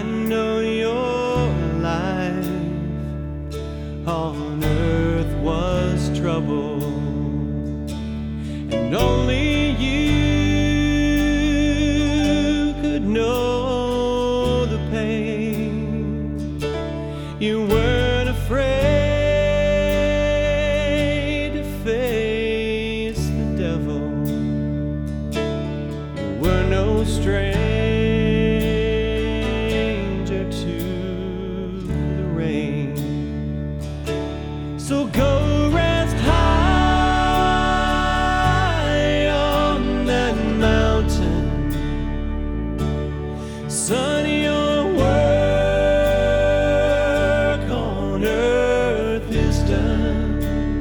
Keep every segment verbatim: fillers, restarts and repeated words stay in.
know your life on earth was trouble, and only you could know the pain. You weren't afraid to face the devil. You were no stranger So go rest high on that mountain. Son, your work on earth is done.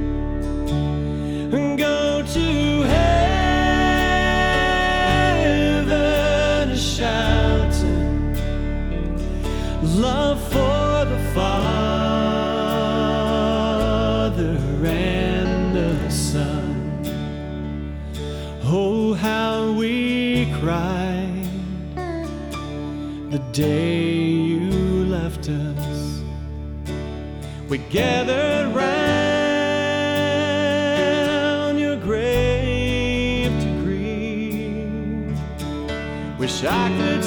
Go to heaven shouting love for the Father and the Son. Oh, how we cried the day you left us. We gathered round your grave to grieve. Wish I could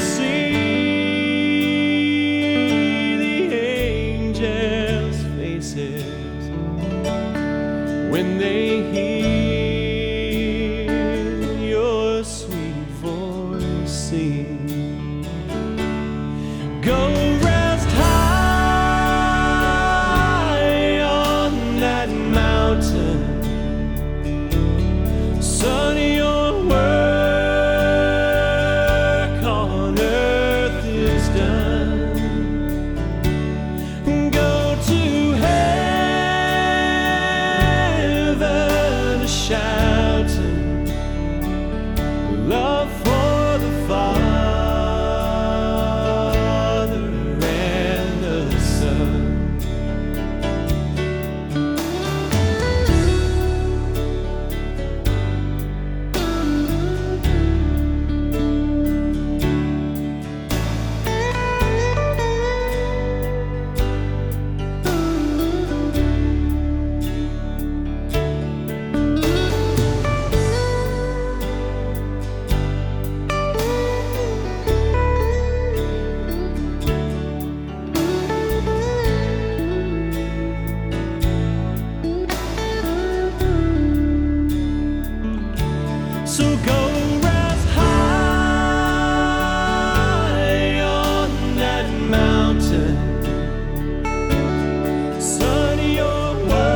see the angels' faces when they hear your sweet voice sing. Go rest high on that mountain. Son, your work on earth is done. Go to shouting love for the Father and the Son. So go rest high on that mountain. Son, your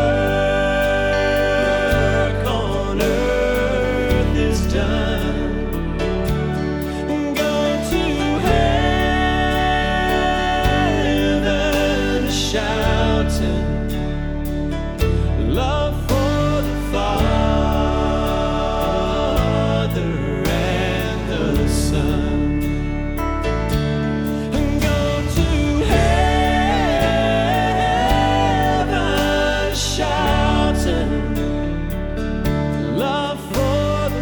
work on earth is done. Go to heaven shouting love for the Father and the Son. Go to heaven shouting love for the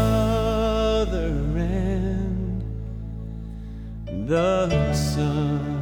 Father and the Son.